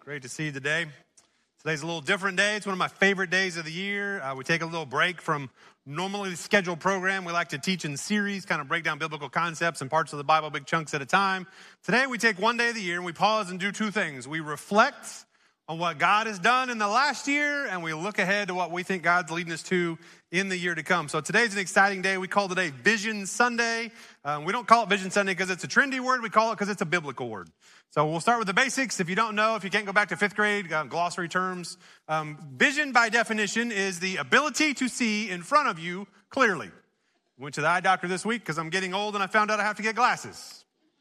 Great to see you today. Today's a little different day. It's one of my favorite days of the year. We take a little break from normally scheduled program. We like to teach in series, kind of break down biblical concepts and parts of the Bible, big chunks at a time. Today we take one day of the year and we pause and do two things. We reflect on what God has done in the last year, and we look ahead to what we think God's leading us to in the year to come. So today's an exciting day. We call today Vision Sunday. We don't call it Vision Sunday because it's a trendy word. We call it because it's a biblical word. So we'll start with the basics. If you don't know, if you can't go back to fifth grade, glossary terms. Vision, by definition, is the ability to see in front of you clearly. Went to the eye doctor this week because I'm getting old and I found out I have to get glasses.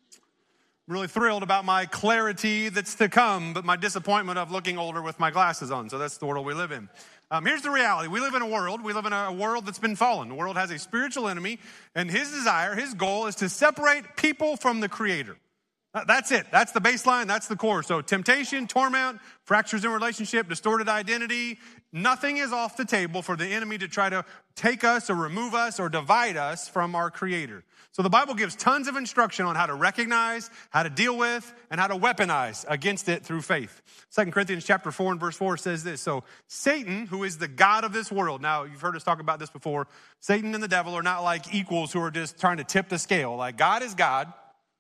I'm really thrilled about my clarity that's to come, but my disappointment of looking older with my glasses on. So that's the world we live in. Here's the reality. We live in a world that's been fallen. The world has a spiritual enemy, and his desire, his goal is to separate people from the Creator. That's it. That's the baseline. That's the core. So temptation, torment, fractures in relationship, distorted identity, nothing is off the table for the enemy to try to take us or remove us or divide us from our Creator. So the Bible gives tons of instruction on how to recognize, how to deal with, and how to weaponize against it through faith. 2 Corinthians chapter 4 and verse 4 says this. So Satan, who is the god of this world. Now, you've heard us talk about this before. Satan and the devil are not like equals who are just trying to tip the scale. Like God is God.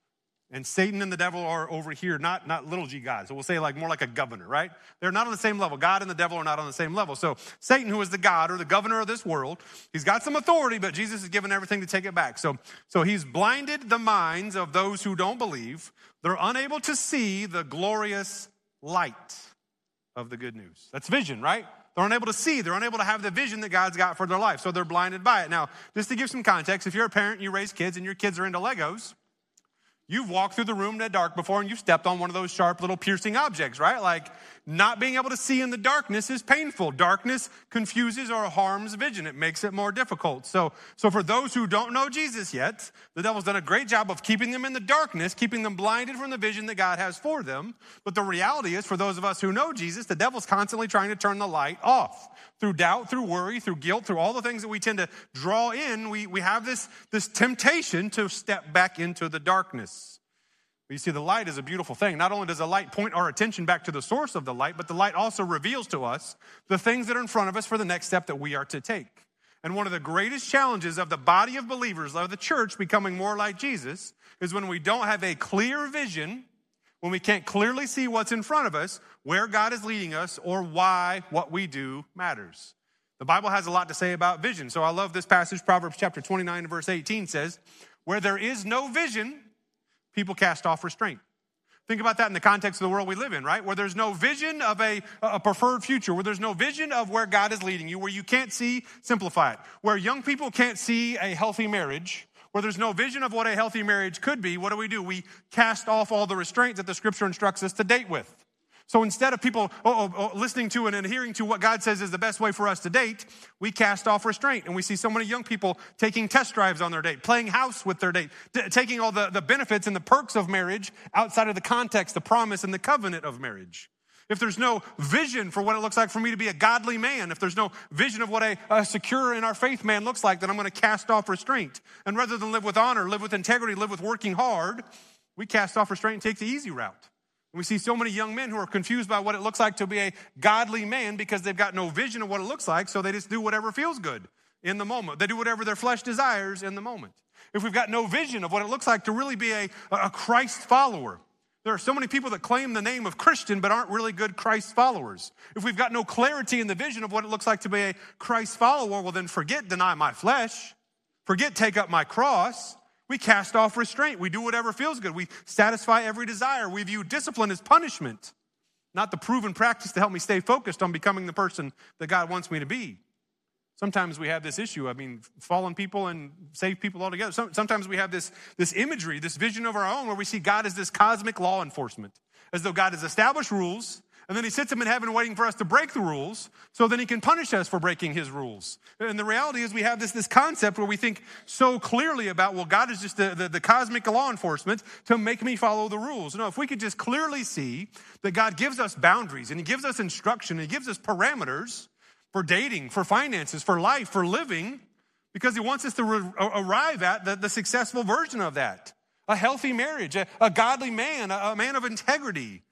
And Satan and the devil are over here, not little g God. So we'll say like more like a governor, right? They're not on the same level. God and the devil are not on the same level. So Satan, who is the God or the governor of this world, he's got some authority, but Jesus has given everything to take it back. So he's blinded the minds of those who don't believe. They're unable to see the glorious light of the good news. That's vision, right? They're unable to see. They're unable to have the vision that God's got for their life. So they're blinded by it. Now, just to give some context, if you're a parent and you raise kids and your kids are into Legos, you've walked through the room in the dark before and you've stepped on one of those sharp little piercing objects, right? Like not being able to see in the darkness is painful. Darkness confuses or harms vision. It makes it more difficult. So for those who don't know Jesus yet, the devil's done a great job of keeping them in the darkness, keeping them blinded from the vision that God has for them. But the reality is for those of us who know Jesus, the devil's constantly trying to turn the light off. Through doubt, through worry, through guilt, through all the things that we tend to draw in, we have this temptation to step back into the darkness. But you see, the light is a beautiful thing. Not only does the light point our attention back to the source of the light, but the light also reveals to us the things that are in front of us for the next step that we are to take. And one of the greatest challenges of the body of believers, of the church becoming more like Jesus, is when we don't have a clear vision, when we can't clearly see what's in front of us, where God is leading us, or why what we do matters. The Bible has a lot to say about vision. So I love this passage. Proverbs chapter 29 verse 18 says, where there is no vision, people cast off restraint. Think about that in the context of the world we live in, right? Where there's no vision of a preferred future, where there's no vision of where God is leading you, where you can't see, simplify it. Where young people can't see a healthy marriage, where there's no vision of what a healthy marriage could be, what do? We cast off all the restraints that the scripture instructs us to date with. So instead of people listening to and adhering to what God says is the best way for us to date, we cast off restraint. And we see so many young people taking test drives on their date, playing house with their date, taking all the benefits and the perks of marriage outside of the context, the promise, and the covenant of marriage. If there's no vision for what it looks like for me to be a godly man, if there's no vision of what a secure in our faith man looks like, then I'm going to cast off restraint. And rather than live with honor, live with integrity, live with working hard, we cast off restraint and take the easy route. And we see so many young men who are confused by what it looks like to be a godly man because they've got no vision of what it looks like, so they just do whatever feels good in the moment. They do whatever their flesh desires in the moment. If we've got no vision of what it looks like to really be a Christ follower, there are so many people that claim the name of Christian but aren't really good Christ followers. If we've got no clarity in the vision of what it looks like to be a Christ follower, well then forget deny my flesh, forget take up my cross. We cast off restraint. We do whatever feels good. We satisfy every desire. We view discipline as punishment, not the proven practice to help me stay focused on becoming the person that God wants me to be. Sometimes we have this issue. Fallen people and saved people altogether. Sometimes we have this imagery, this vision of our own where we see God as this cosmic law enforcement, as though God has established rules, and then he sits them in heaven waiting for us to break the rules, so then he can punish us for breaking his rules. And the reality is we have this concept where we think so clearly about, well, God is just the cosmic law enforcement to make me follow the rules. No, if we could just clearly see that God gives us boundaries, and he gives us instruction, and he gives us parameters for dating, for finances, for life, for living, because he wants us to arrive at the successful version of that. A healthy marriage, a godly man, a man of integrity.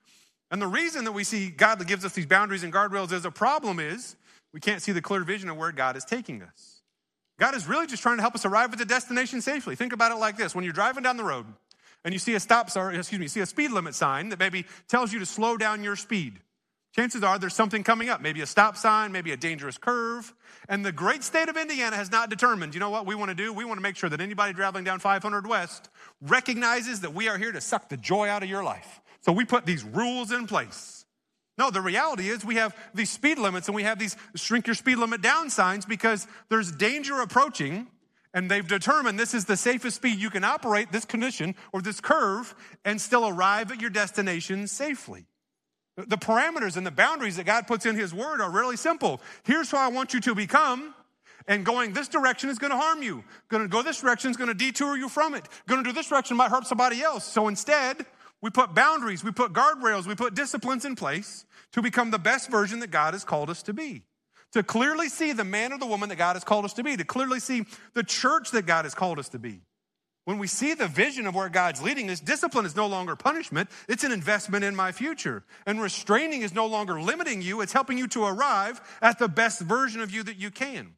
And the reason that we see God that gives us these boundaries and guardrails as a problem is we can't see the clear vision of where God is taking us. God is really just trying to help us arrive at the destination safely. Think about it like this. When you're driving down the road and you see a speed limit sign that maybe tells you to slow down your speed, chances are there's something coming up, maybe a stop sign, maybe a dangerous curve. And the great state of Indiana has not determined, you know what we want to do? We want to make sure that anybody traveling down 500 West recognizes that we are here to suck the joy out of your life. So we put these rules in place. No, the reality is we have these speed limits and we have these shrink your speed limit down signs because there's danger approaching, and they've determined this is the safest speed you can operate this condition or this curve and still arrive at your destination safely. The parameters and the boundaries that God puts in his word are really simple. Here's who I want you to become, and going this direction is going to harm you. Going to go this direction is going to detour you from it. Going to do this direction might hurt somebody else. So instead, we put boundaries, we put guardrails, we put disciplines in place to become the best version that God has called us to be. To clearly see the man or the woman that God has called us to be. To clearly see the church that God has called us to be. When we see the vision of where God's leading us, discipline is no longer punishment. It's an investment in my future. And restraining is no longer limiting you. It's helping you to arrive at the best version of you that you can.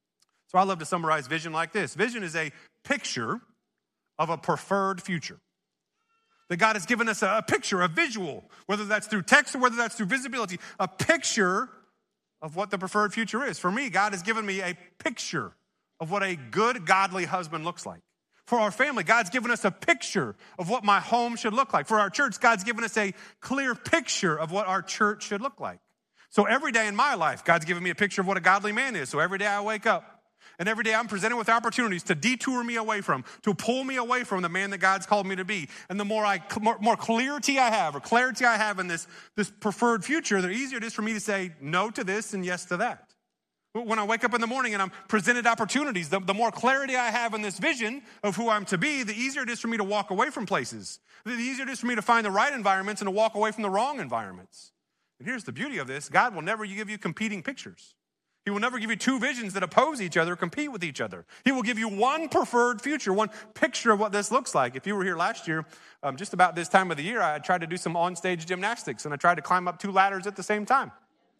So I love to summarize vision like this. Vision is a picture of a preferred future. That God has given us a picture, a visual, whether that's through text or whether that's through visibility, a picture of what the preferred future is. For me, God has given me a picture of what a good, godly husband looks like. For our family, God's given us a picture of what my home should look like. For our church, God's given us a clear picture of what our church should look like. So every day in my life, God's given me a picture of what a godly man is. So every day I wake up, and every day I'm presented with opportunities to detour me away from, to pull me away from the man that God's called me to be. And the more clarity I have in this preferred future, the easier it is for me to say no to this and yes to that. When I wake up in the morning and I'm presented opportunities, the more clarity I have in this vision of who I'm to be, the easier it is for me to walk away from places. The easier it is for me to find the right environments and to walk away from the wrong environments. And here's the beauty of this. God will never give you competing pictures. He will never give you two visions that oppose each other, compete with each other. He will give you one preferred future, one picture of what this looks like. If you were here last year, just about this time of the year, I tried to do some on-stage gymnastics, and I tried to climb up 2 ladders at the same time.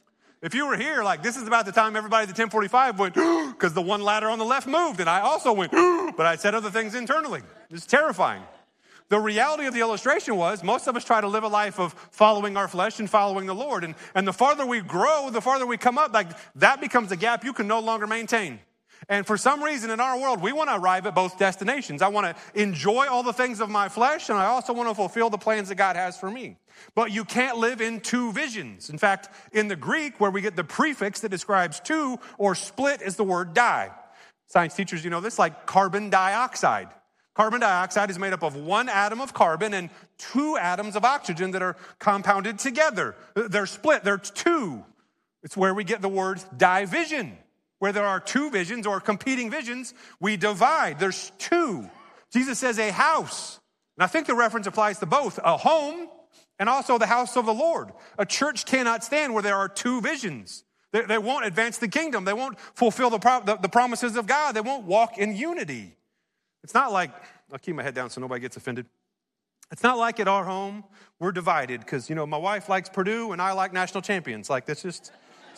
If you were here, this is about the time everybody at the 1045 went, because the one ladder on the left moved, and I also went, but I said other things internally. It's terrifying. The reality of the illustration was most of us try to live a life of following our flesh and following the Lord. And the farther we grow, the farther we come up, that becomes a gap you can no longer maintain. And for some reason in our world, we want to arrive at both destinations. I want to enjoy all the things of my flesh, and I also want to fulfill the plans that God has for me. But you can't live in two visions. In fact, in the Greek, where we get the prefix that describes two or split, is the word di. Science teachers, you know this, like carbon dioxide. Carbon dioxide is made up of 1 atom of carbon and 2 atoms of oxygen that are compounded together. They're split. They're two. It's where we get the word division. Where there are two visions or competing visions, we divide. There's two. Jesus says a house. And I think the reference applies to both. A home and also the house of the Lord. A church cannot stand where there are two visions. They won't advance the kingdom. They won't fulfill the promises of God. They won't walk in unity. It's not like, I'll keep my head down so nobody gets offended. It's not like at our home, we're divided because, my wife likes Purdue and I like national champions. That's just...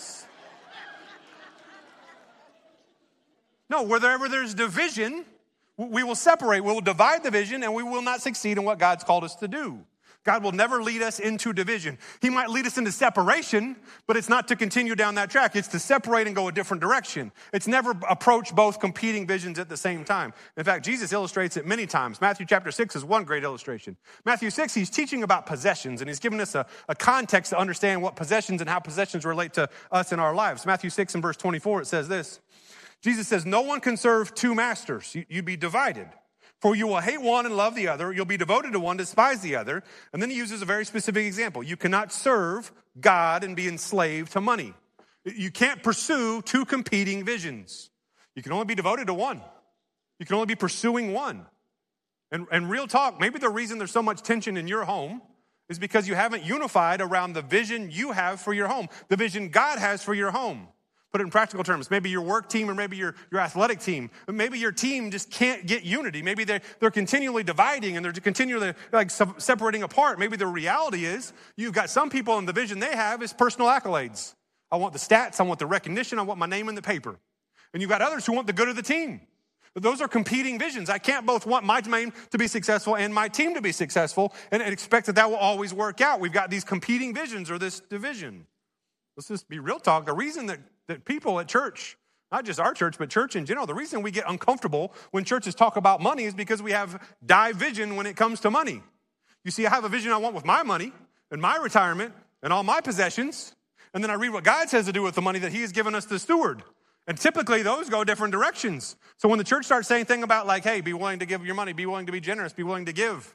No, wherever there's division, we will separate. We will divide the vision and we will not succeed in what God's called us to do. God will never lead us into division. He might lead us into separation, but it's not to continue down that track. It's to separate and go a different direction. It's never approach both competing visions at the same time. In fact, Jesus illustrates it many times. Matthew chapter 6 is one great illustration. Matthew 6, he's teaching about possessions, and he's giving us a context to understand what possessions and how possessions relate to us in our lives. Matthew 6 and verse 24, it says this. Jesus says, no one can serve 2 masters. You'd be divided. For you will hate one and love the other. You'll be devoted to one, despise the other. And then he uses a very specific example. You cannot serve God and be enslaved to money. You can't pursue 2 competing visions. You can only be devoted to one. You can only be pursuing one. And real talk, maybe the reason there's so much tension in your home is because you haven't unified around the vision you have for your home, the vision God has for your home. Put it in practical terms. Maybe your work team or maybe your athletic team. Maybe your team just can't get unity. Maybe they're continually dividing and they're continually separating apart. Maybe the reality is you've got some people and the vision they have is personal accolades. I want the stats. I want the recognition. I want my name in the paper. And you've got others who want the good of the team. But those are competing visions. I can't both want my team to be successful and my team to be successful and expect that will always work out. We've got these competing visions or this division. Let's just be real talk. The reason that people at church, not just our church, but church in general, the reason we get uncomfortable when churches talk about money is because we have division when it comes to money. You see, I have a vision I want with my money and my retirement and all my possessions, and then I read what God says to do with the money that he has given us to steward. And typically those go different directions. So when the church starts saying things about like, hey, be willing to give your money, be willing to be generous, be willing to give.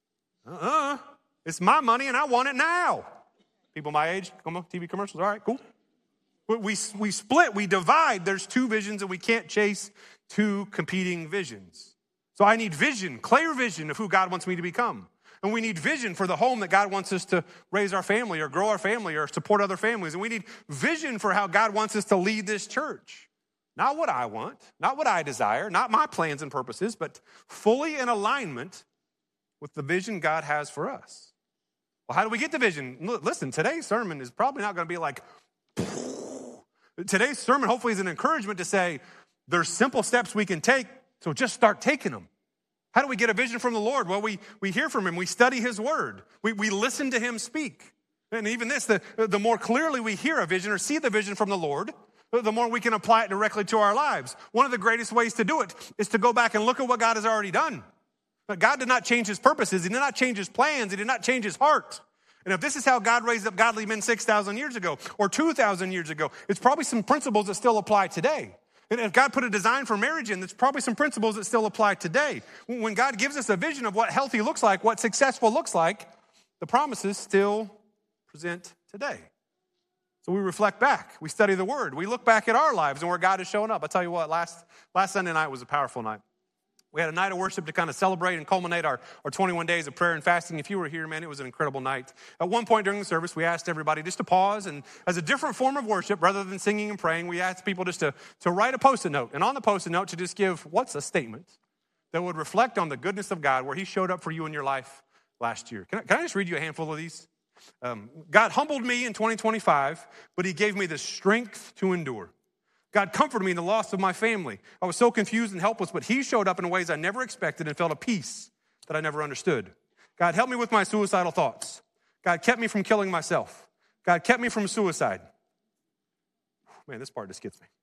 It's my money and I want it now. People my age, come on, TV commercials, all right, cool. We split, we divide. There's two visions and we can't chase two competing visions. So I need vision, clear vision of who God wants me to become. And we need vision for the home that God wants us to raise our family or grow our family or support other families. And we need vision for how God wants us to lead this church. Not what I want, not what I desire, not my plans and purposes, but fully in alignment with the vision God has for us. Well, how do we get the vision? Listen, today's sermon is probably not going to be like, today's sermon hopefully is an encouragement to say there's simple steps we can take, so just start taking them. How do we get a vision from the Lord? Well, we hear from him. We study his word. We listen to him speak. And even this, the more clearly we hear a vision or see the vision from the Lord, the more we can apply it directly to our lives. One of the greatest ways to do it is to go back and look at what God has already done. But God did not change his purposes. He did not change his plans. He did not change his heart. And if this is how God raised up godly men 6,000 years ago or 2,000 years ago, it's probably some principles that still apply today. And if God put a design for marriage in, there's probably some principles that still apply today. When God gives us a vision of what healthy looks like, what successful looks like, the promises still present today. So we reflect back. We study the word. We look back at our lives and where God has shown up. I'll tell you what, last Sunday night was a powerful night. We had a night of worship to kind of celebrate and culminate our 21 days of prayer and fasting. If you were here, man, it was an incredible night. At one point during the service, we asked everybody just to pause, and as a different form of worship, rather than singing and praying, we asked people just to write a Post-it note. And on the Post-it note, to just give what's a statement that would reflect on the goodness of God, where he showed up for you in your life last year. Can I just read you a handful of these? God humbled me in 2025, but he gave me the strength to endure. God comforted me in the loss of my family. I was so confused and helpless, but he showed up in ways I never expected and felt a peace that I never understood. God helped me with my suicidal thoughts. God kept me from killing myself. God kept me from suicide. Man, this part just gets me.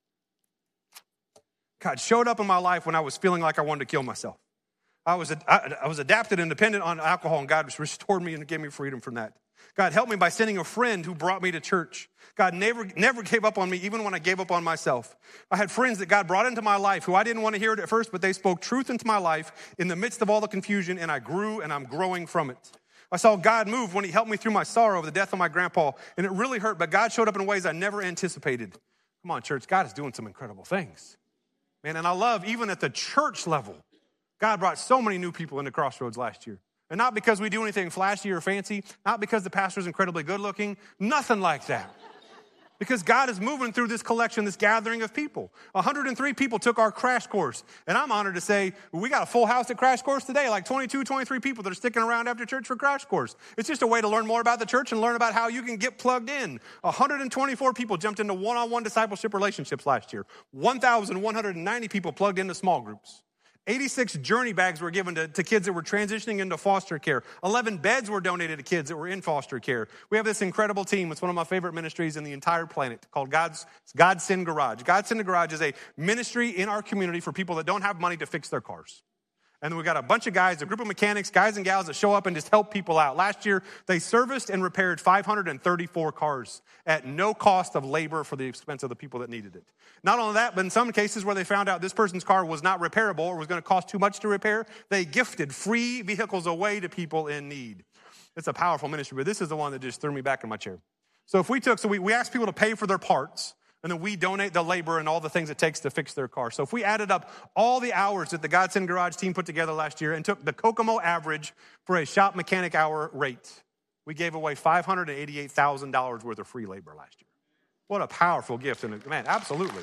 God showed up in my life when I was feeling like I wanted to kill myself. I was adapted and dependent on alcohol, and God just restored me and gave me freedom from that. God helped me by sending a friend who brought me to church. God never gave up on me, even when I gave up on myself. I had friends that God brought into my life who I didn't want to hear it at first, but they spoke truth into my life in the midst of all the confusion, and I grew and I'm growing from it. I saw God move when he helped me through my sorrow of the death of my grandpa, and it really hurt, but God showed up in ways I never anticipated. Come on, church, God is doing some incredible things. Man, and I love, even at the church level, God brought so many new people into Crossroads last year. And not because we do anything flashy or fancy, not because the pastor's incredibly good looking, nothing like that. Because God is moving through this collection, this gathering of people. 103 people took our crash course. And I'm honored to say, we got a full house at crash course today, like 22, 23 people that are sticking around after church for crash course. It's just a way to learn more about the church and learn about how you can get plugged in. 124 people jumped into one-on-one discipleship relationships last year. 1,190 people plugged into small groups. 86 journey bags were given to kids that were transitioning into foster care. 11 beds were donated to kids that were in foster care. We have this incredible team. It's one of my favorite ministries in the entire planet called God Send Garage. God Send Garage is a ministry in our community for people that don't have money to fix their cars. And then we got a bunch of guys, a group of mechanics, guys and gals that show up and just help people out. Last year, they serviced and repaired 534 cars at no cost of labor for the expense of the people that needed it. Not only that, but in some cases where they found out this person's car was not repairable or was going to cost too much to repair, they gifted free vehicles away to people in need. It's a powerful ministry, but this is the one that just threw me back in my chair. So we asked people to pay for their parts, and then we donate the labor and all the things it takes to fix their car. So if we added up all the hours that the God Send Garage team put together last year and took the Kokomo average for a shop mechanic hour rate, we gave away $588,000 worth of free labor last year. What a powerful gift. And man, absolutely.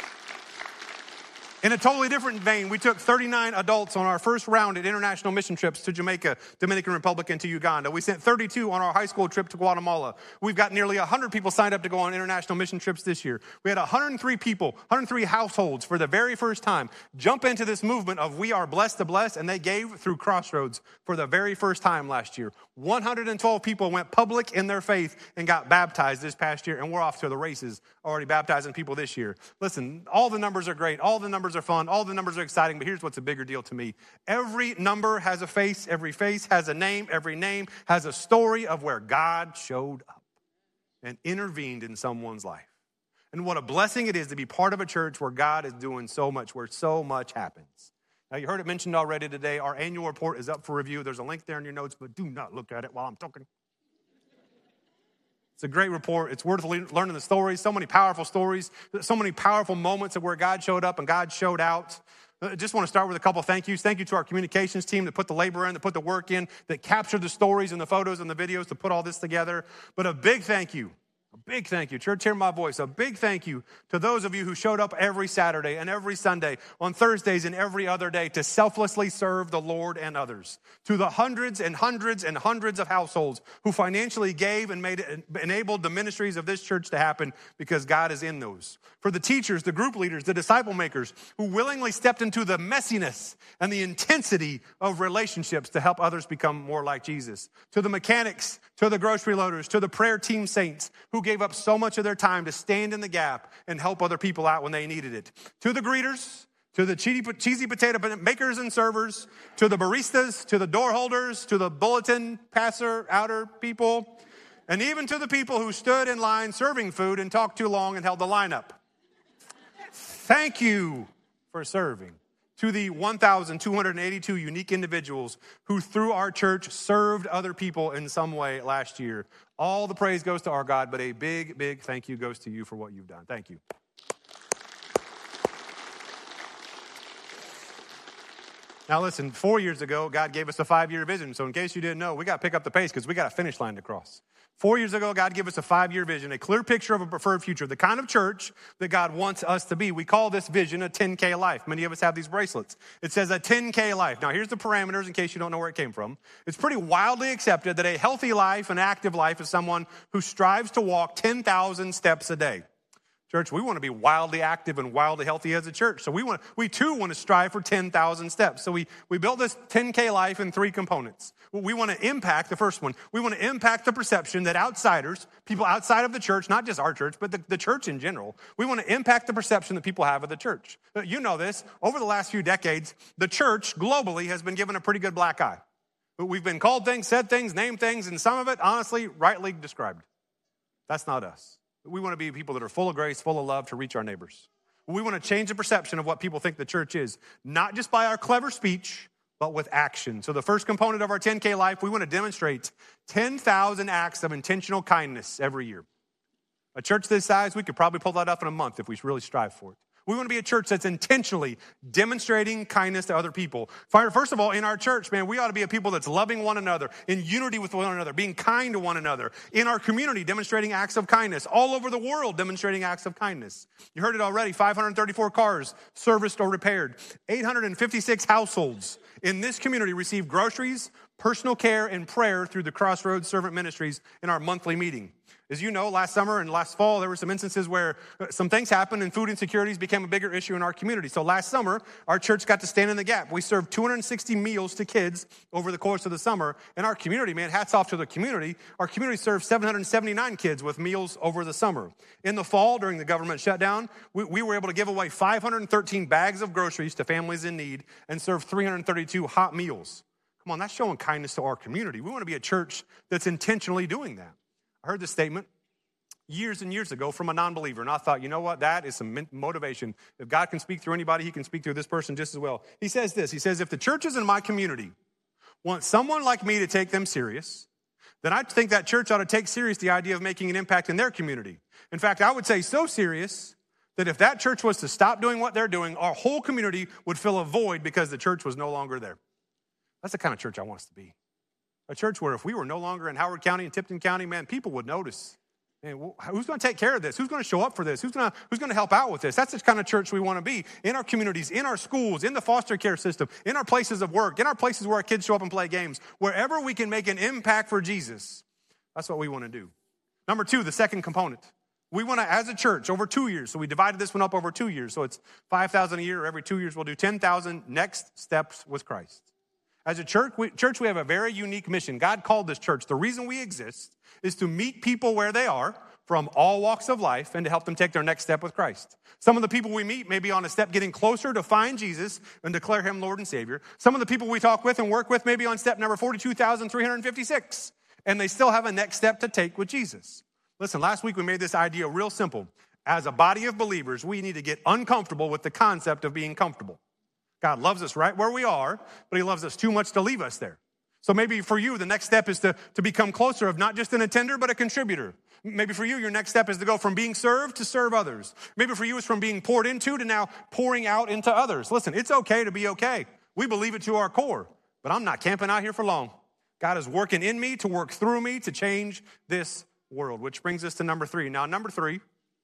In a totally different vein, we took 39 adults on our first round at international mission trips to Jamaica, Dominican Republic, and to Uganda. We sent 32 on our high school trip to Guatemala. We've got nearly 100 people signed up to go on international mission trips this year. We had 103 people, 103 households for the very first time jump into this movement of we are blessed to bless, and they gave through Crossroads for the very first time last year. 112 people went public in their faith and got baptized this past year, and we're off to the races already baptizing people this year. Listen, all the numbers are great. All the numbers are fun. All the numbers are exciting, but here's what's a bigger deal to me. Every number has a face. Every face has a name. Every name has a story of where God showed up and intervened in someone's life. And what a blessing it is to be part of a church where God is doing so much, where so much happens. Now, you heard it mentioned already today. Our annual report is up for review. There's a link there in your notes, but do not look at it while I'm talking. It's a great report. It's worth learning the stories. So many powerful stories. So many powerful moments of where God showed up and God showed out. I just want to start with a couple of thank yous. Thank you to our communications team that put the labor in, that put the work in, that captured the stories and the photos and the videos to put all this together. But a big thank you. A big thank you. Church, hear my voice. A big thank you to those of you who showed up every Saturday and every Sunday, on Thursdays and every other day to selflessly serve the Lord and others. To the hundreds and hundreds and hundreds of households who financially gave and enabled the ministries of this church to happen because God is in those. For the teachers, the group leaders, the disciple makers who willingly stepped into the messiness and the intensity of relationships to help others become more like Jesus. To the mechanics, to the grocery loaders, to the prayer team saints who gave up so much of their time to stand in the gap and help other people out when they needed it. To the greeters, to the cheesy potato makers and servers, to the baristas, to the door holders, to the bulletin passer, outer people, and even to the people who stood in line serving food and talked too long and held the line up. Thank you for serving. To the 1,282 unique individuals who, through our church, served other people in some way last year. All the praise goes to our God, but a big, big thank you goes to you for what you've done. Thank you. Now listen, 4 years ago, God gave us a 5-year vision. So in case you didn't know, we got to pick up the pace because we got a finish line to cross. 4 years ago, God gave us a 5-year vision, a clear picture of a preferred future, the kind of church that God wants us to be. We call this vision a 10K life. Many of us have these bracelets. It says a 10K life. Now, here's the parameters in case you don't know where it came from. It's pretty wildly accepted that a healthy life, an active life, is someone who strives to walk 10,000 steps a day. Church, we want to be wildly active and wildly healthy as a church. So we too want to strive for 10,000 steps. So we built this 10K life in 3 components. We want to impact, the first one, we want to impact the perception that outsiders, people outside of the church, not just our church, but the church in general, we want to impact the perception that people have of the church. You know this, over the last few decades, the church globally has been given a pretty good black eye. We've been called things, said things, named things, and some of it, honestly, rightly described. That's not us. We want to be people that are full of grace, full of love to reach our neighbors. We want to change the perception of what people think the church is, not just by our clever speech, but with action. So the first component of our 10K life, we want to demonstrate 10,000 acts of intentional kindness every year. A church this size, we could probably pull that off in a month if we really strive for it. We want to be a church that's intentionally demonstrating kindness to other people. First of all, in our church, man, we ought to be a people that's loving one another, in unity with one another, being kind to one another. In our community, demonstrating acts of kindness. All over the world, demonstrating acts of kindness. You heard it already, 534 cars serviced or repaired. 856 households in this community receive groceries, personal care, and prayer through the Crossroads Servant Ministries in our monthly meeting. As you know, last summer and last fall, there were some instances where some things happened and food insecurities became a bigger issue in our community. So last summer, our church got to stand in the gap. We served 260 meals to kids over the course of the summer. And our community, man, hats off to the community. Our community served 779 kids with meals over the summer. In the fall, during the government shutdown, we were able to give away 513 bags of groceries to families in need and serve 332 hot meals. Come on, that's showing kindness to our community. We want to be a church that's intentionally doing that. I heard this statement years and years ago from a non-believer, and I thought, you know what, that is some motivation. If God can speak through anybody, he can speak through this person just as well. He says this, he says, if the churches in my community want someone like me to take them serious, then I think that church ought to take serious the idea of making an impact in their community. In fact, I would say so serious that if that church was to stop doing what they're doing, our whole community would fill a void because the church was no longer there. That's the kind of church I want us to be. A church where if we were no longer in Howard County and Tipton County, man, people would notice. Man, who's going to take care of this? Who's going to show up for this? Who's going to help out with this? That's the kind of church we want to be in our communities, in our schools, in the foster care system, in our places of work, in our places where our kids show up and play games. Wherever we can make an impact for Jesus, that's what we want to do. Number 2, the second component. We want to, as a church, over 2 years, so we divided this one up over 2 years, so it's $5,000 a year. Every 2 years, we'll do 10,000 next steps with Christ. As a church, we have a very unique mission. God called this church. The reason we exist is to meet people where they are from all walks of life and to help them take their next step with Christ. Some of the people we meet may be on a step getting closer to find Jesus and declare him Lord and Savior. Some of the people we talk with and work with may be on step number 42,356, and they still have a next step to take with Jesus. Listen, last week we made this idea real simple. As a body of believers, we need to get uncomfortable with the concept of being comfortable. God loves us right where we are, but he loves us too much to leave us there. So maybe for you, the next step is to become closer of not just an attender, but a contributor. Maybe for you, your next step is to go from being served to serve others. Maybe for you, it's from being poured into to now pouring out into others. Listen, it's okay to be okay. We believe it to our core, but I'm not camping out here for long. God is working in me to work through me to change this world, which brings us to number 3. Now, number three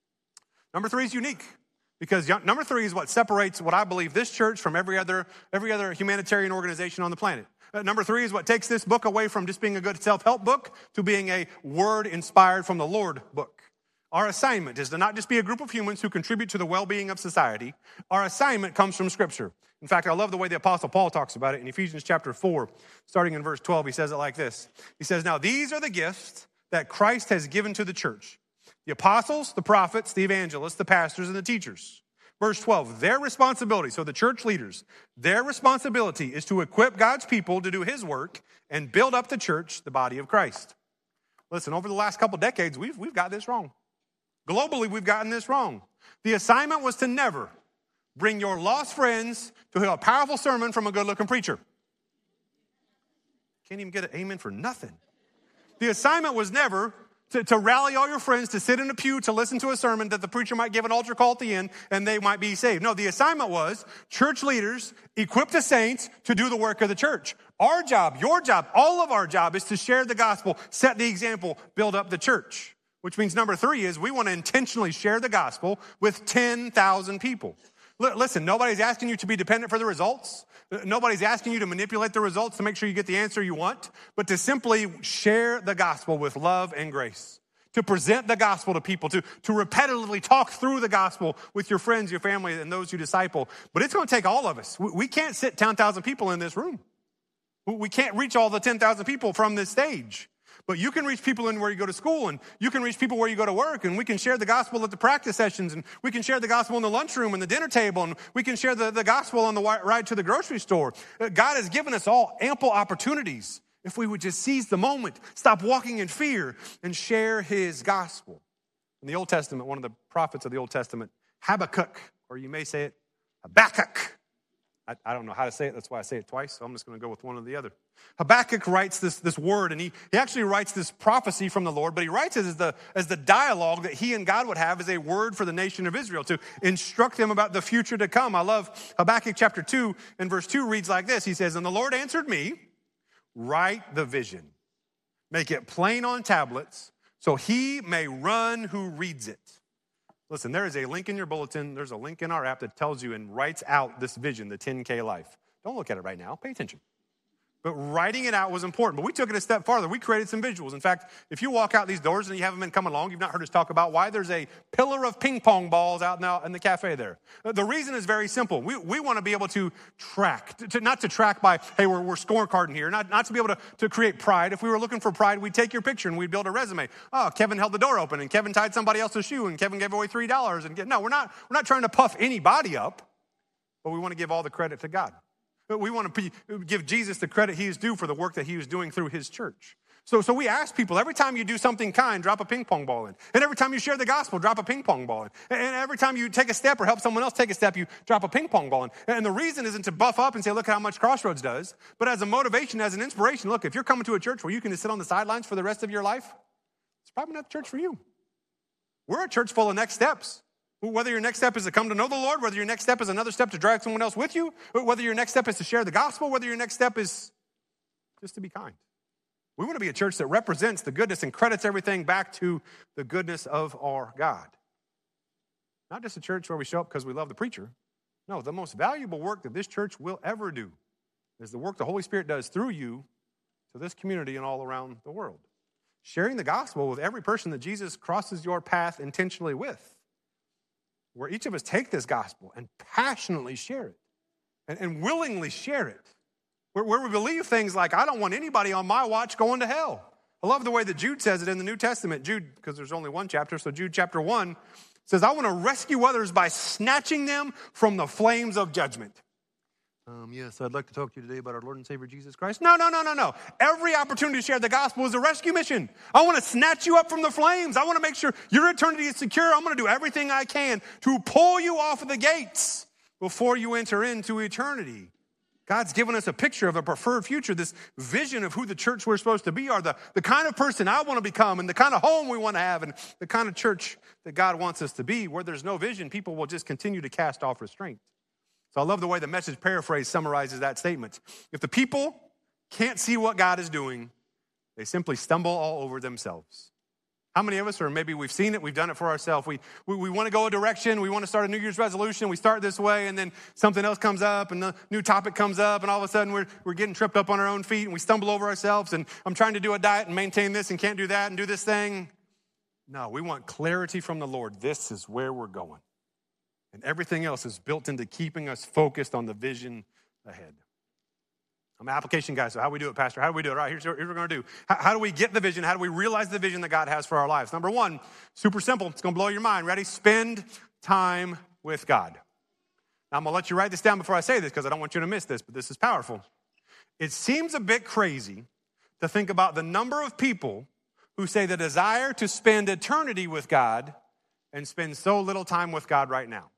is unique because number 3 is what separates what I believe this church from every other humanitarian organization on the planet. Number 3 is what takes this book away from just being a good self-help book to being a word inspired from the Lord book. Our assignment is to not just be a group of humans who contribute to the well-being of society. Our assignment comes from Scripture. In fact, I love the way the Apostle Paul talks about it in Ephesians chapter 4, starting in verse 12. He says it like this. He says, now these are the gifts that Christ has given to the church. The apostles, the prophets, the evangelists, the pastors, and the teachers. Verse 12, their responsibility, so the church leaders, their responsibility is to equip God's people to do his work and build up the church, the body of Christ. Listen, over the last couple decades, we've got this wrong. Globally, we've gotten this wrong. The assignment was to never bring your lost friends to hear a powerful sermon from a good-looking preacher. Can't even get an amen for nothing. The assignment was never to rally all your friends to sit in a pew to listen to a sermon that the preacher might give an altar call at the end and they might be saved. No, the assignment was church leaders equip the saints to do the work of the church. Our job, your job, all of our job is to share the gospel, set the example, build up the church. Which means number 3 is we want to intentionally share the gospel with 10,000 people. Listen, nobody's asking you to be dependent for the results. Nobody's asking you to manipulate the results to make sure you get the answer you want, but to simply share the gospel with love and grace, to present the gospel to people, to repetitively talk through the gospel with your friends, your family, and those you disciple. But it's going to take all of us. We can't sit 10,000 people in this room. We can't reach all the 10,000 people from this stage. But you can reach people in where you go to school, and you can reach people where you go to work, and we can share the gospel at the practice sessions, and we can share the gospel in the lunchroom and the dinner table, and we can share the gospel on the ride to the grocery store. God has given us all ample opportunities if we would just seize the moment, stop walking in fear, and share his gospel. In the Old Testament, one of the prophets of the Old Testament, Habakkuk, or you may say it, Habakkuk. I don't know how to say it. That's why I say it twice. So I'm just going to go with one or the other. Habakkuk writes this word, and he actually writes this prophecy from the Lord, but he writes it as the dialogue that he and God would have as a word for the nation of Israel to instruct them about the future to come. I love Habakkuk chapter 2 and verse 2 reads like this. He says, and the Lord answered me, write the vision, make it plain on tablets, so he may run who reads it. Listen, there is a link in your bulletin. There's a link in our app that tells you and writes out this vision, the 10K life. Don't look at it right now. Pay attention. But writing it out was important. But we took it a step farther. We created some visuals. In fact, if you walk out these doors and you haven't been coming along, you've not heard us talk about why there's a pillar of ping pong balls out now in the cafe there. The reason is very simple. We want to be able to track, not to track by, hey, we're scorecarding here, not to be able to create pride. If we were looking for pride, we'd take your picture and we'd build a resume. Oh, Kevin held the door open and Kevin tied somebody else's shoe and Kevin gave away $3. No, we're not trying to puff anybody up, but we want to give all the credit to God. We want to give Jesus the credit he is due for the work that he was doing through his church. So we ask people, every time you do something kind, drop a ping pong ball in. And every time you share the gospel, drop a ping pong ball in. And every time you take a step or help someone else take a step, you drop a ping pong ball in. And the reason isn't to buff up and say, look how much Crossroads does, but as a motivation, as an inspiration. Look, if you're coming to a church where you can just sit on the sidelines for the rest of your life, it's probably not the church for you. We're a church full of next steps. Whether your next step is to come to know the Lord, whether your next step is another step to drag someone else with you, whether your next step is to share the gospel, whether your next step is just to be kind. We want to be a church that represents the goodness and credits everything back to the goodness of our God. Not just a church where we show up because we love the preacher. No, the most valuable work that this church will ever do is the work the Holy Spirit does through you to this community and all around the world. Sharing the gospel with every person that Jesus crosses your path intentionally with. Where each of us take this gospel and passionately share it and willingly share it. Where we believe things like, I don't want anybody on my watch going to hell. I love the way that Jude says it in the New Testament. Jude, because there's only one chapter, so Jude chapter 1 says, I want to rescue others by snatching them from the flames of judgment. Yes, I'd like to talk to you today about our Lord and Savior Jesus Christ. No. Every opportunity to share the gospel is a rescue mission. I want to snatch you up from the flames. I want to make sure your eternity is secure. I'm going to do everything I can to pull you off of the gates before you enter into eternity. God's given us a picture of a preferred future, this vision of who the church we're supposed to be are, the kind of person I want to become and the kind of home we want to have and the kind of church that God wants us to be. Where there's no vision, people will just continue to cast off restraint. So I love the way the Message paraphrase summarizes that statement. If the people can't see what God is doing, they simply stumble all over themselves. How many of us, or maybe we've seen it, we've done it for ourselves, we want to go a direction, we want to start a New Year's resolution, we start this way, and then something else comes up, and the new topic comes up, and all of a sudden we're getting tripped up on our own feet, and we stumble over ourselves, and I'm trying to do a diet and maintain this, and can't do that, and do this thing. No, we want clarity from the Lord. This is where we're going. And everything else is built into keeping us focused on the vision ahead. I'm an application guy, so how do we do it, Pastor? How do we do it? All right, here's what we're going to do. How do we get the vision? How do we realize the vision that God has for our lives? Number one, super simple. It's going to blow your mind. Ready? Spend time with God. Now, I'm going to let you write this down before I say this because I don't want you to miss this, but this is powerful. It seems a bit crazy to think about the number of people who say the desire to spend eternity with God and spend so little time with God right now.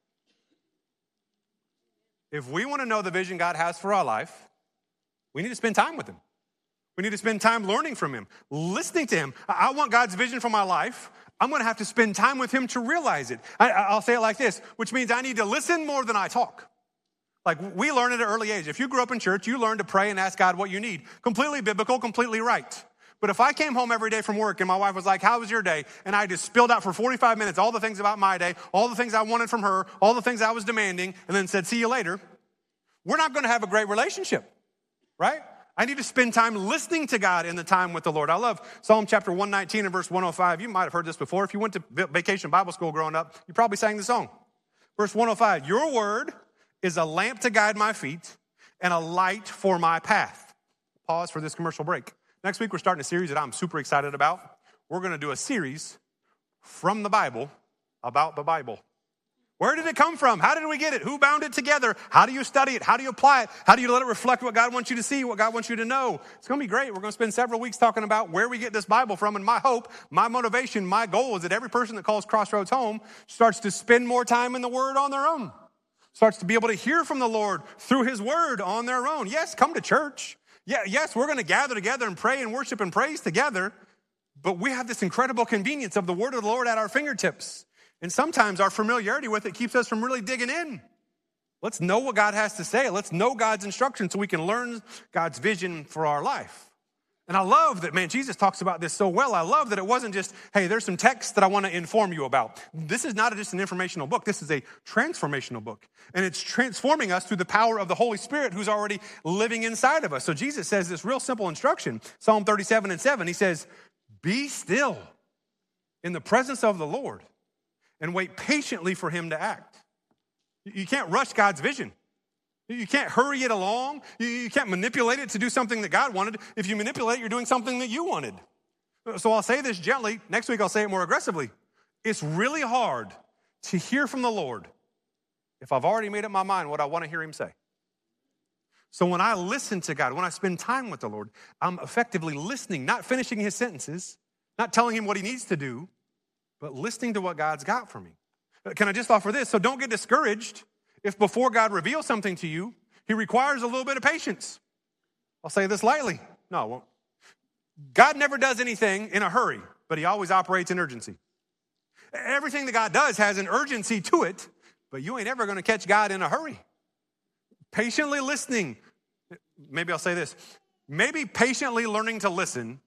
If we want to know the vision God has for our life, we need to spend time with him. We need to spend time learning from him, listening to him. I want God's vision for my life. I'm going to have to spend time with him to realize it. I'll say it like this, which means I need to listen more than I talk. Like we learn at an early age. If you grew up in church, you learn to pray and ask God what you need. Completely biblical, completely right. But if I came home every day from work and my wife was like, how was your day? And I just spilled out for 45 minutes all the things about my day, all the things I wanted from her, all the things I was demanding, and then said, see you later, we're not going to have a great relationship. Right? I need to spend time listening to God in the time with the Lord. I love Psalm chapter 119 and verse 105. You might have heard this before. If you went to vacation Bible school growing up, you probably sang the song. Verse 105, your word is a lamp to guide my feet and a light for my path. Pause for this commercial break. Next week, we're starting a series that I'm super excited about. We're going to do a series from the Bible about the Bible. Where did it come from? How did we get it? Who bound it together? How do you study it? How do you apply it? How do you let it reflect what God wants you to see, what God wants you to know? It's going to be great. We're going to spend several weeks talking about where we get this Bible from. And my hope, my motivation, my goal is that every person that calls Crossroads home starts to spend more time in the Word on their own. Starts to be able to hear from the Lord through His Word on their own. Yes, come to church. Yes, we're going to gather together and pray and worship and praise together. But we have this incredible convenience of the Word of the Lord at our fingertips. And sometimes our familiarity with it keeps us from really digging in. Let's know what God has to say. Let's know God's instruction so we can learn God's vision for our life. And I love that, man, Jesus talks about this so well. I love that it wasn't just, hey, there's some text that I want to inform you about. This is not just an informational book. This is a transformational book. And it's transforming us through the power of the Holy Spirit who's already living inside of us. So Jesus says this real simple instruction. Psalm 37:7, he says, be still in the presence of the Lord and wait patiently for him to act. You can't rush God's vision. You can't hurry it along. You can't manipulate it to do something that God wanted. If you manipulate it, you're doing something that you wanted. So I'll say this gently. Next week, I'll say it more aggressively. It's really hard to hear from the Lord if I've already made up my mind what I want to hear him say. So when I listen to God, when I spend time with the Lord, I'm effectively listening, not finishing his sentences, not telling him what he needs to do, but listening to what God's got for me. Can I just offer this? So don't get discouraged if before God reveals something to you, he requires a little bit of patience. I'll say this lightly. No, I won't. God never does anything in a hurry, but he always operates in urgency. Everything that God does has an urgency to it, but you ain't ever going to catch God in a hurry. Patiently listening. Maybe I'll say this. Maybe patiently learning to listen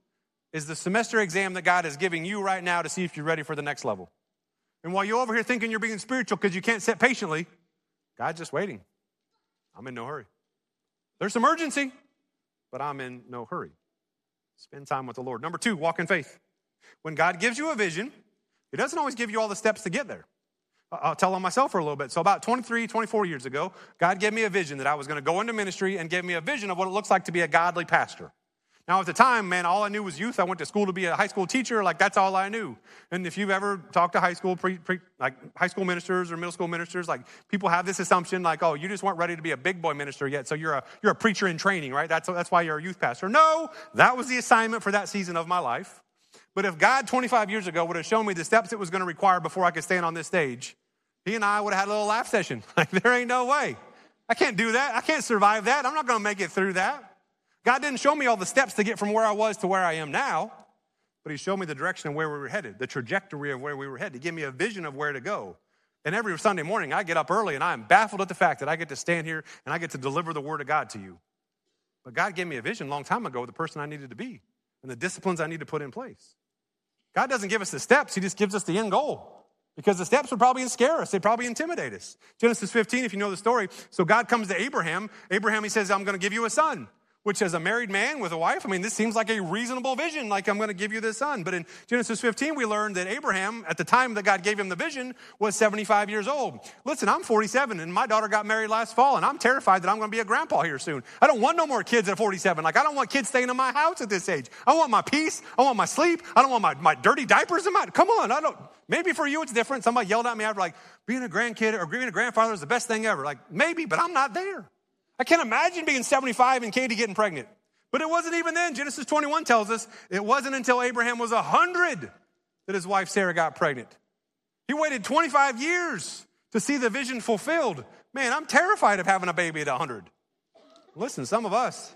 is the semester exam that God is giving you right now to see if you're ready for the next level. And while you're over here thinking you're being spiritual because you can't sit patiently, God's just waiting. I'm in no hurry. There's some urgency, but I'm in no hurry. Spend time with the Lord. Number 2, walk in faith. When God gives you a vision, he doesn't always give you all the steps to get there. I'll tell on myself for a little bit. So about 23, 24 years ago, God gave me a vision that I was going to go into ministry and gave me a vision of what it looks like to be a godly pastor. Now, at the time, man, all I knew was youth. I went to school to be a high school teacher. Like, that's all I knew. And if you've ever talked to high school high school ministers or middle school ministers, like, people have this assumption, like, oh, you just weren't ready to be a big boy minister yet, so you're a preacher in training, right? That's why you're a youth pastor. No, that was the assignment for that season of my life. But if God 25 years ago would have shown me the steps it was going to require before I could stand on this stage, he and I would have had a little laugh session. Like, there ain't no way. I can't do that. I can't survive that. I'm not going to make it through that. God didn't show me all the steps to get from where I was to where I am now, but he showed me the direction of where we were headed, the trajectory of where we were headed. He gave me a vision of where to go. And every Sunday morning, I get up early, and I am baffled at the fact that I get to stand here and I get to deliver the word of God to you. But God gave me a vision a long time ago of the person I needed to be and the disciplines I need to put in place. God doesn't give us the steps. He just gives us the end goal. Because the steps would probably scare us. They'd probably intimidate us. Genesis 15, if you know the story. So God comes to Abraham. Abraham, he says, I'm going to give you a son. Which, as a married man with a wife, I mean, this seems like a reasonable vision, like I'm going to give you this son. But in Genesis 15, we learned that Abraham, at the time that God gave him the vision, was 75 years old. Listen, I'm 47, and my daughter got married last fall, and I'm terrified that I'm going to be a grandpa here soon. I don't want no more kids at 47. Like, I don't want kids staying in my house at this age. I want my peace. I want my sleep. I don't want my dirty diapers in my, come on, maybe for you it's different. Somebody yelled at me after, like, being a grandkid or being a grandfather is the best thing ever. Like, maybe, but I'm not there. I can't imagine being 75 and Katie getting pregnant. But it wasn't even then. Genesis 21 tells us it wasn't until Abraham was 100 that his wife Sarah got pregnant. He waited 25 years to see the vision fulfilled. Man, I'm terrified of having a baby at 100. Listen, some of us,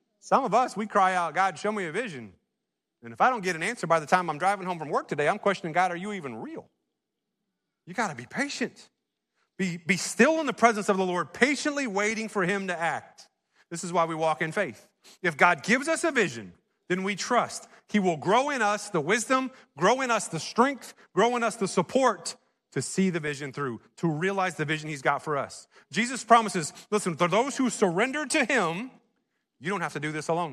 we cry out, God, show me a vision. And if I don't get an answer by the time I'm driving home from work today, I'm questioning, God, are you even real? You got to be patient. Be still in the presence of the Lord, patiently waiting for him to act. This is why we walk in faith. If God gives us a vision, then we trust he will grow in us the wisdom, grow in us the strength, grow in us the support to see the vision through, to realize the vision he's got for us. Jesus promises, listen, for those who surrender to him, you don't have to do this alone.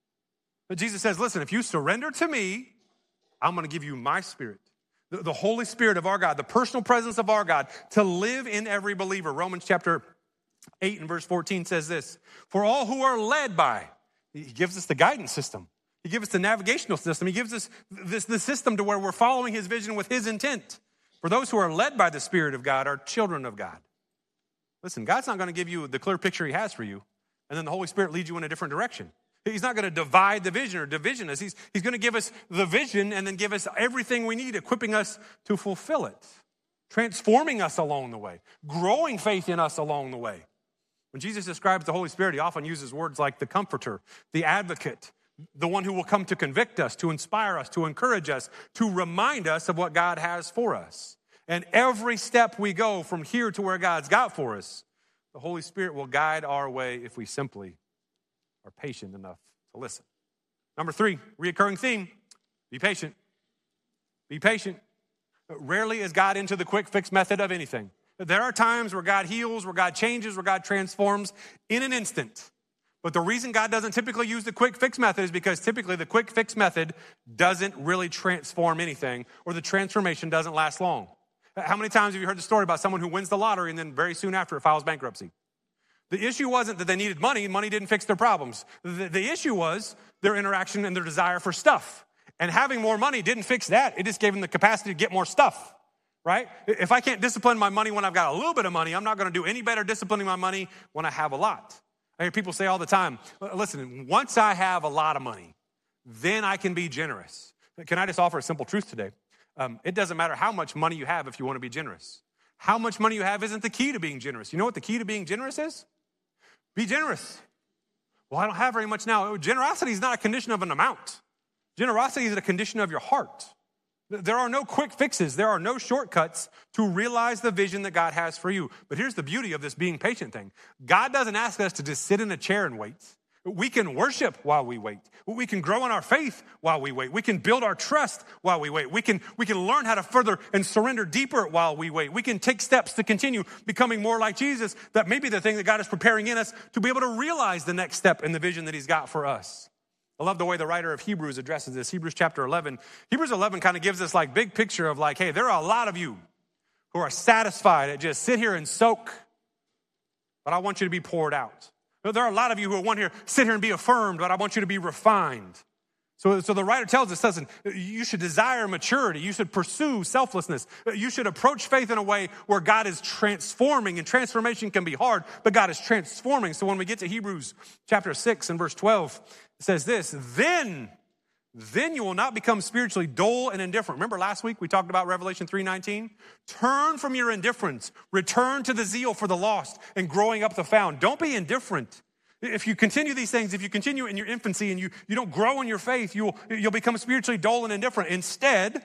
But Jesus says, listen, if you surrender to me, I'm going to give you my spirit. The Holy Spirit of our God, the personal presence of our God to live in every believer. Romans chapter 8 and verse 14 says this, for all who are led by, he gives us the guidance system. He gives us the navigational system. He gives us the system to where we're following his vision with his intent. For those who are led by the Spirit of God are children of God. Listen, God's not going to give you the clear picture he has for you, and then the Holy Spirit leads you in a different direction. He's not going to divide the vision or division us. He's going to give us the vision and then give us everything we need, equipping us to fulfill it, transforming us along the way, growing faith in us along the way. When Jesus describes the Holy Spirit, he often uses words like the comforter, the advocate, the one who will come to convict us, to inspire us, to encourage us, to remind us of what God has for us. And every step we go from here to where God's got for us, the Holy Spirit will guide our way if we simply are patient enough to listen. Number 3, reoccurring theme, be patient. Be patient. Rarely is God into the quick fix method of anything. There are times where God heals, where God changes, where God transforms in an instant. But the reason God doesn't typically use the quick fix method is because typically the quick fix method doesn't really transform anything, or the transformation doesn't last long. How many times have you heard the story about someone who wins the lottery and then very soon after it files bankruptcy? The issue wasn't that they needed money. Money didn't fix their problems. The issue was their interaction and their desire for stuff. And having more money didn't fix that. It just gave them the capacity to get more stuff, right? If I can't discipline my money when I've got a little bit of money, I'm not going to do any better disciplining my money when I have a lot. I hear people say all the time, listen, once I have a lot of money, then I can be generous. Can I just offer a simple truth today? It doesn't matter how much money you have if you want to be generous. How much money you have isn't the key to being generous. You know what the key to being generous is? Be generous. Well, I don't have very much now. Generosity is not a condition of an amount. Generosity is a condition of your heart. There are no quick fixes. There are no shortcuts to realize the vision that God has for you. But here's the beauty of this being patient thing. God doesn't ask us to just sit in a chair and wait. We can worship while we wait. We can grow in our faith while we wait. We can build our trust while we wait. We can learn how to further and surrender deeper while we wait. We can take steps to continue becoming more like Jesus. That may be the thing that God is preparing in us to be able to realize the next step in the vision that he's got for us. I love the way the writer of Hebrews addresses this. Hebrews chapter 11. Hebrews 11 kind of gives this like big picture of like, hey, there are a lot of you who are satisfied at just sit here and soak, but I want you to be poured out. There are a lot of you who want here, sit here and be affirmed, but I want you to be refined. So the writer tells us, listen, you should desire maturity. You should pursue selflessness. You should approach faith in a way where God is transforming, and transformation can be hard, but God is transforming. So when we get to Hebrews chapter 6 and verse 12, it says this, then you will not become spiritually dull and indifferent. Remember last week we talked about Revelation 3:19? Turn from your indifference, return to the zeal for the lost and growing up the found. Don't be indifferent. If you continue these things, if you continue in your infancy and you don't grow in your faith, you'll become spiritually dull and indifferent. Instead,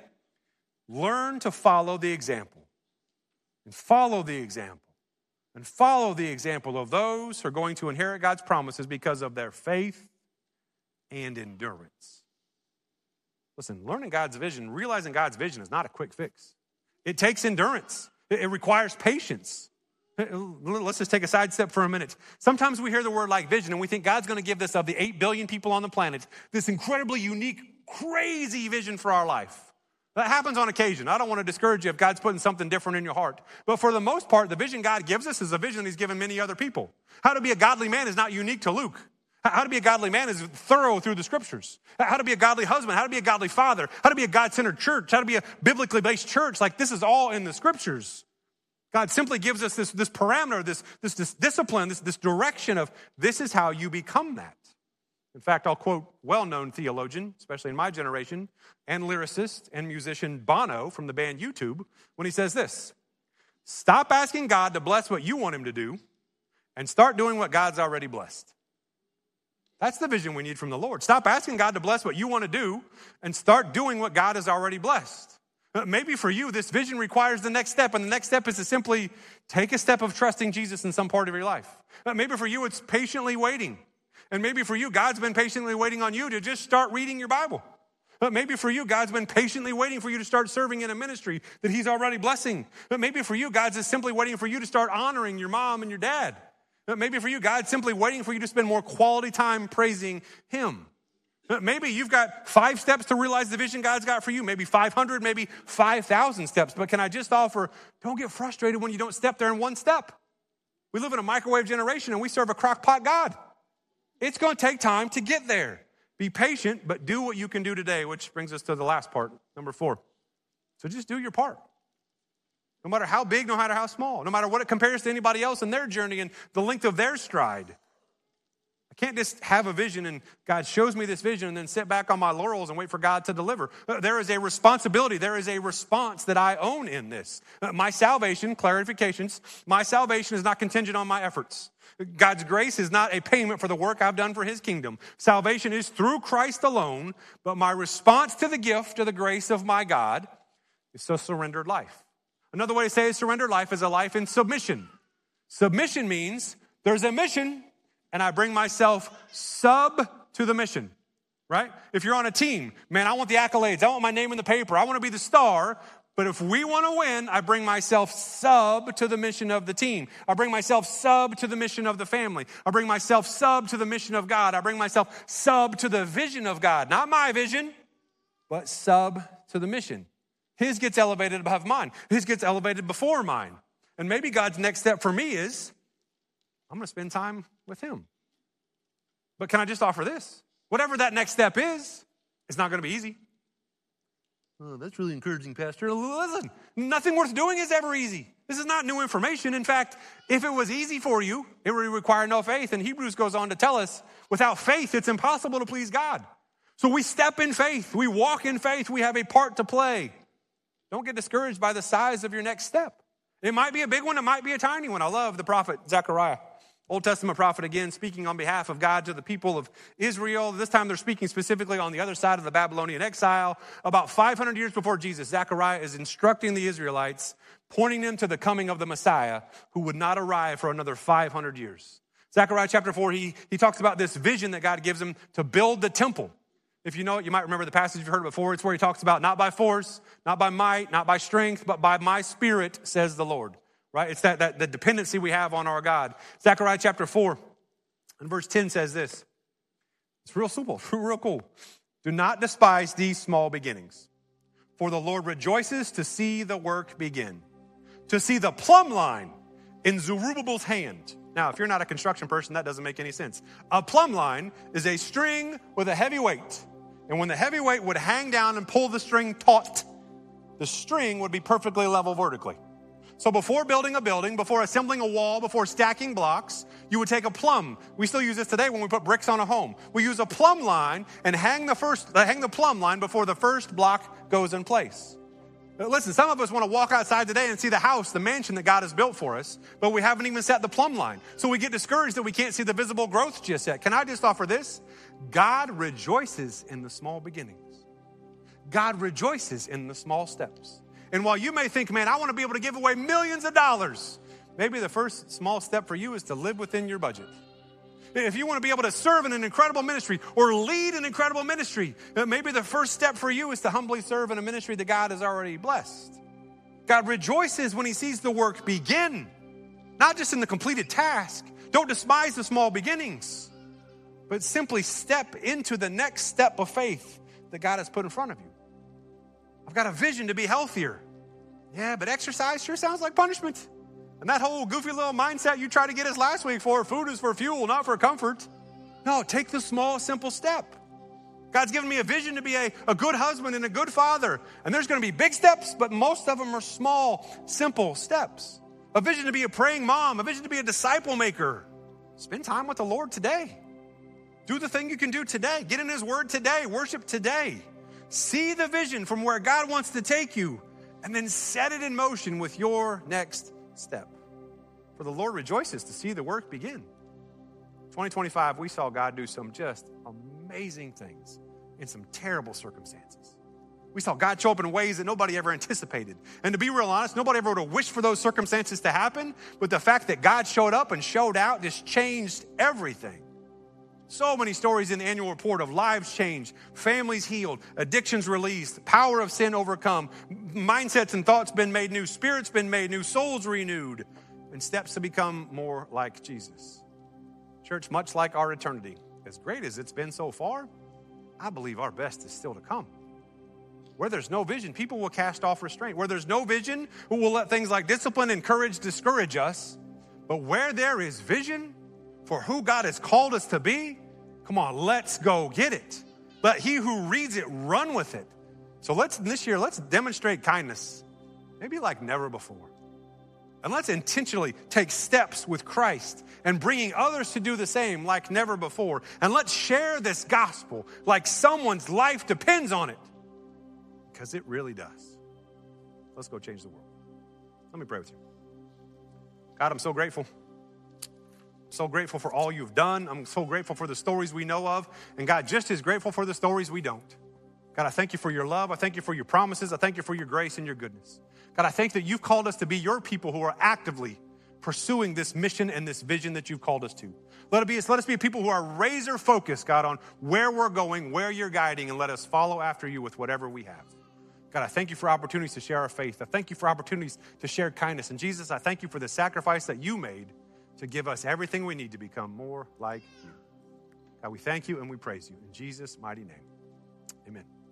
learn to follow the example. And follow the example. And follow the example of those who are going to inherit God's promises because of their faith and endurance. Listen, learning God's vision, realizing God's vision is not a quick fix. It takes endurance. It requires patience. Let's just take a sidestep for a minute. Sometimes we hear the word like vision and we think God's going to give this of the 8 billion people on the planet, this incredibly unique, crazy vision for our life. That happens on occasion. I don't want to discourage you if God's putting something different in your heart. But for the most part, the vision God gives us is a vision he's given many other people. How to be a godly man is not unique to Luke. How to be a godly man is thorough through the scriptures. How to be a godly husband, how to be a godly father, how to be a God-centered church, how to be a biblically based church. Like this is all in the scriptures. God simply gives us this parameter, this discipline, this direction of this is how you become that. In fact, I'll quote well-known theologian, especially in my generation, and lyricist and musician Bono from the band YouTube when he says this, stop asking God to bless what you want him to do and start doing what God's already blessed. That's the vision we need from the Lord. Stop asking God to bless what you want to do and start doing what God has already blessed. Maybe for you, this vision requires the next step, and the next step is to simply take a step of trusting Jesus in some part of your life. Maybe for you, it's patiently waiting. And maybe for you, God's been patiently waiting on you to just start reading your Bible. Maybe for you, God's been patiently waiting for you to start serving in a ministry that he's already blessing. Maybe for you, God's just simply waiting for you to start honoring your mom and your dad. Maybe for you, God's simply waiting for you to spend more quality time praising him. Maybe you've got 5 steps to realize the vision God's got for you, maybe 500, maybe 5,000 steps. But can I just offer, don't get frustrated when you don't step there in one step. We live in a microwave generation and we serve a crock pot God. It's going to take time to get there. Be patient, but do what you can do today, which brings us to the last part, number 4. So just do your part. No matter how big, no matter how small, no matter what it compares to anybody else in their journey and the length of their stride. I can't just have a vision and God shows me this vision and then sit back on my laurels and wait for God to deliver. There is a responsibility. There is a response that I own in this. My salvation, clarifications, my salvation is not contingent on my efforts. God's grace is not a payment for the work I've done for his kingdom. Salvation is through Christ alone, but my response to the gift of the grace of my God is a surrendered life. Another way to say a surrendered life is a life in submission. Submission means there's a mission and I bring myself sub to the mission, right? If you're on a team, man, I want the accolades. I want my name in the paper. I want to be the star. But if we want to win, I bring myself sub to the mission of the team. I bring myself sub to the mission of the family. I bring myself sub to the mission of God. I bring myself sub to the vision of God. Not my vision, but sub to the mission. His gets elevated above mine. His gets elevated before mine. And maybe God's next step for me is, I'm going to spend time with him. But can I just offer this? Whatever that next step is, it's not going to be easy. Oh, that's really encouraging, Pastor. Listen, nothing worth doing is ever easy. This is not new information. In fact, if it was easy for you, it would require no faith. And Hebrews goes on to tell us, without faith, it's impossible to please God. So we step in faith. We walk in faith. We have a part to play. Don't get discouraged by the size of your next step. It might be a big one. It might be a tiny one. I love the prophet Zechariah. Old Testament prophet again, speaking on behalf of God to the people of Israel. This time they're speaking specifically on the other side of the Babylonian exile. About 500 years before Jesus, Zechariah is instructing the Israelites, pointing them to the coming of the Messiah who would not arrive for another 500 years. Zechariah chapter 4, he talks about this vision that God gives him to build the temple. If you know it, you might remember the passage you've heard before. It's where he talks about not by force, not by might, not by strength, but by my spirit, says the Lord. Right? It's that the dependency we have on our God. Zechariah chapter 4 and verse 10 says this. It's real simple, real cool. Do not despise these small beginnings, for the Lord rejoices to see the work begin, to see the plumb line in Zerubbabel's hand. Now, if you're not a construction person, that doesn't make any sense. A plumb line is a string with a heavy weight. And when the heavy weight would hang down and pull the string taut, the string would be perfectly level vertically. So before building a building, before assembling a wall, before stacking blocks, you would take a plumb. We still use this today when we put bricks on a home. We use a plumb line and hang the plumb line before the first block goes in place. Listen, some of us want to walk outside today and see the house, the mansion that God has built for us, but we haven't even set the plumb line. So we get discouraged that we can't see the visible growth just yet. Can I just offer this? God rejoices in the small beginnings. God rejoices in the small steps. And while you may think, man, I want to be able to give away millions of dollars, maybe the first small step for you is to live within your budget. If you want to be able to serve in an incredible ministry or lead an incredible ministry, maybe the first step for you is to humbly serve in a ministry that God has already blessed. God rejoices when he sees the work begin, not just in the completed task. Don't despise the small beginnings, but simply step into the next step of faith that God has put in front of you. I've got a vision to be healthier. Yeah, but exercise sure sounds like punishment. And that whole goofy little mindset you tried to get us last week for food is for fuel, not for comfort. No, take the small, simple step. God's given me a vision to be a good husband and a good father. And there's going to be big steps, but most of them are small, simple steps. A vision to be a praying mom, a vision to be a disciple maker. Spend time with the Lord today. Do the thing you can do today. Get in his word today. Worship today. See the vision from where God wants to take you, and then set it in motion with your next step. For the Lord rejoices to see the work begin. 2025, we saw God do some just amazing things in some terrible circumstances. We saw God show up in ways that nobody ever anticipated. And to be real honest, nobody ever would have wished for those circumstances to happen, but the fact that God showed up and showed out just changed everything. So many stories in the annual report of lives changed, families healed, addictions released, power of sin overcome, mindsets and thoughts been made new, spirits been made new, souls renewed, and steps to become more like Jesus. Church, much like our eternity, as great as it's been so far, I believe our best is still to come. Where there's no vision, people will cast off restraint. Where there's no vision, we will let things like discipline and courage discourage us. But where there is vision for who God has called us to be, come on, let's go get it. Let he who reads it run with it. So this year, let's demonstrate kindness, maybe like never before. And let's intentionally take steps with Christ and bringing others to do the same like never before. And let's share this gospel like someone's life depends on it, because it really does. Let's go change the world. Let me pray with you. God, I'm so grateful. So grateful for all you've done. I'm so grateful for the stories we know of. And God, just as grateful for the stories we don't. God, I thank you for your love. I thank you for your promises. I thank you for your grace and your goodness. God, I thank that you've called us to be your people who are actively pursuing this mission and this vision that you've called us to. Let us be people who are razor focused, God, on where we're going, where you're guiding, and let us follow after you with whatever we have. God, I thank you for opportunities to share our faith. I thank you for opportunities to share kindness. And Jesus, I thank you for the sacrifice that you made to give us everything we need to become more like you. God, we thank you and we praise you. In Jesus' mighty name, amen.